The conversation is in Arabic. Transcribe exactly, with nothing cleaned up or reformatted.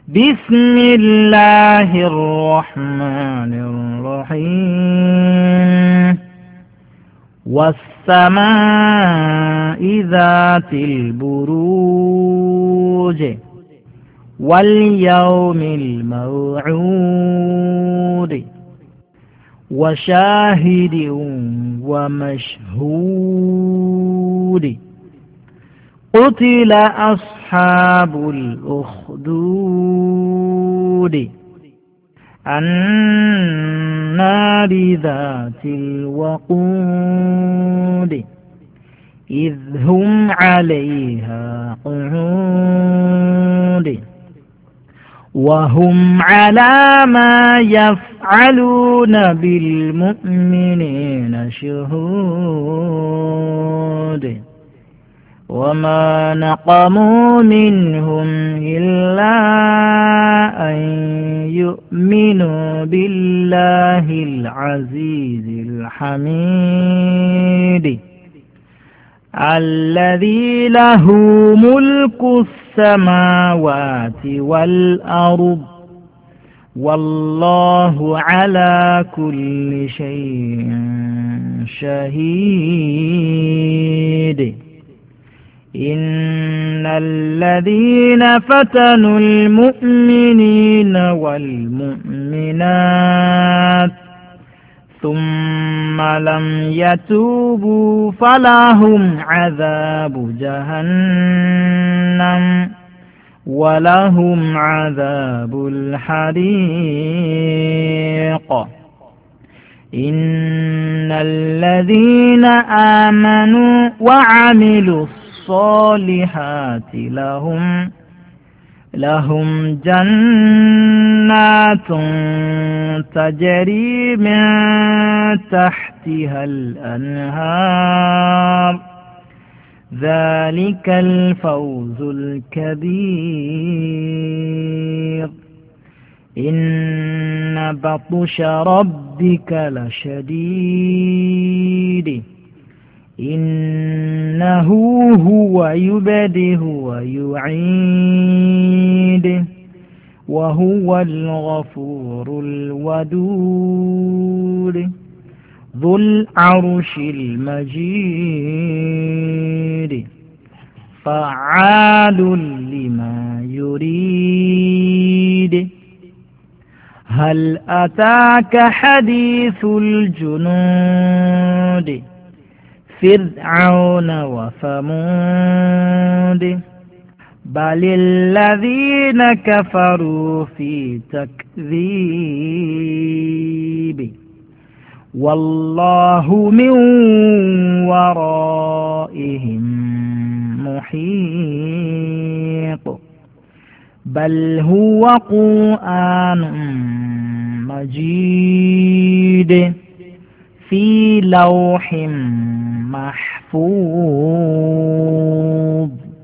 بسم الله الرحمن الرحيم والسماء ذات البروج واليوم الموعود وشاهد ومشهود قتل أصحاب الأخدود النار ذات الوقود إذ هم عليها قعود وهم على ما يفعلون بالمؤمنين شهود وما نقموا منهم إلا أن يؤمنوا بالله العزيز الحميد الذي له ملك السماوات والأرض والله على كل شيء شهيد إن الذين فتنوا المؤمنين والمؤمنات ثم لم يتوبوا فلهم عذاب جهنم ولهم عذاب الحريق إن الذين آمنوا وعملوا الصالحات لهم لهم جنات تجري من تحتها الأنهار ذلك الفوز الكبير إن بطش ربك لشديد إنه هو يبدئ ويعيد وهو الغفور الودود ذو العرش المجيد فعال لما يريد هل أتاك حديث الجنود فرعون وثمود بل الذين كفروا في تكذيب والله من ورائهم محيط بل هو قرآن مجيد في لوح محفوظ